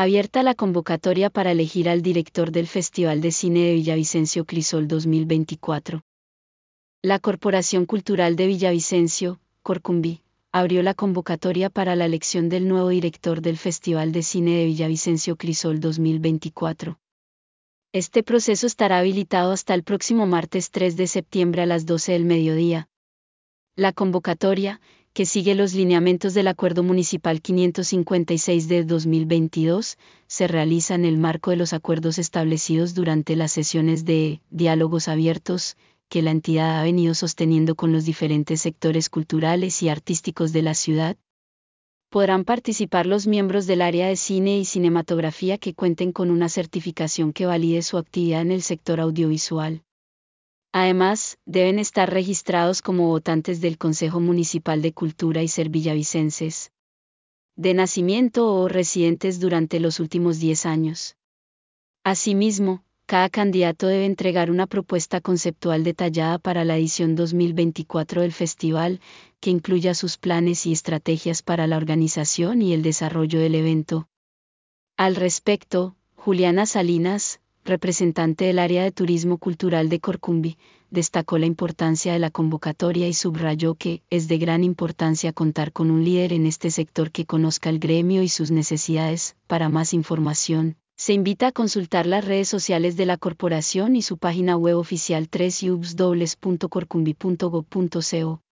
Abierta la convocatoria para elegir al director del Festival de Cine de Villavicencio Crisol 2024. La Corporación Cultural de Villavicencio, Corcumbi, abrió la convocatoria para la elección del nuevo director del Festival de Cine de Villavicencio Crisol 2024. Este proceso estará habilitado hasta el próximo martes 3 de septiembre a las 12 del mediodía. La convocatoria, que sigue los lineamientos del Acuerdo Municipal 556 de 2022, se realiza en el marco de los acuerdos establecidos durante las sesiones de diálogos abiertos que la entidad ha venido sosteniendo con los diferentes sectores culturales y artísticos de la ciudad. Podrán participar los miembros del área de cine y cinematografía que cuenten con una certificación que valide su actividad en el sector audiovisual. Además, deben estar registrados como votantes del Consejo Municipal de Cultura y ser villavicenses de nacimiento o residentes durante los últimos 10 años. Asimismo, cada candidato debe entregar una propuesta conceptual detallada para la edición 2024 del festival, que incluya sus planes y estrategias para la organización y el desarrollo del evento. Al respecto, Juliana Salinas, representante del área de turismo cultural de Corcumbi, destacó la importancia de la convocatoria y subrayó que es de gran importancia contar con un líder en este sector que conozca el gremio y sus necesidades. Para más información, se invita a consultar las redes sociales de la corporación y su página web oficial www.corcumbi.gov.co.